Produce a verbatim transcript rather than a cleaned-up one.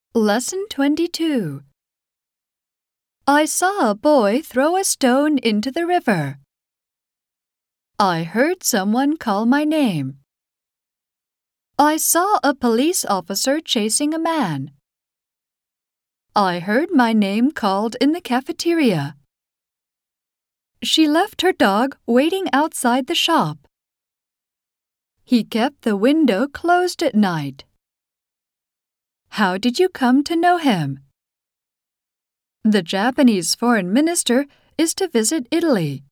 Lesson twenty-two. I saw a boy throw a stone into the river. I heard someone call my name. I saw a police officer chasing a man. I heard my name called in the cafeteria. She left her dog waiting outside the shop. He kept the window closed at night. How did you come to know him? The Japanese foreign minister is to visit Italy.